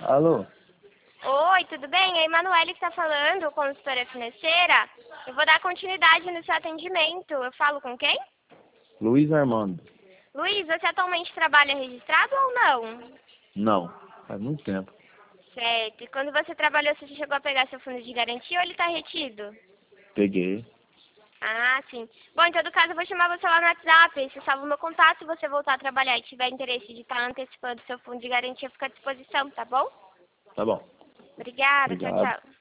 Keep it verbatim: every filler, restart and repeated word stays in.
Alô? Oi, tudo bem? É a Emanuele que está falando, consultora financeira. Eu vou dar continuidade no seu atendimento. Eu falo com quem? Luiz Armando. Luiz, você atualmente trabalha registrado ou não? Não, faz muito tempo. Certo. E quando você trabalhou, você chegou a pegar seu fundo de garantia ou ele está retido? Peguei. Ah, sim. Bom, em todo caso, eu vou chamar você lá no WhatsApp. Você salva o meu contato. Se você voltar a trabalhar e tiver interesse de estar antecipando seu fundo de garantia, fica à disposição, tá bom? Tá bom. Obrigada. Tchau, Obrigado. tchau.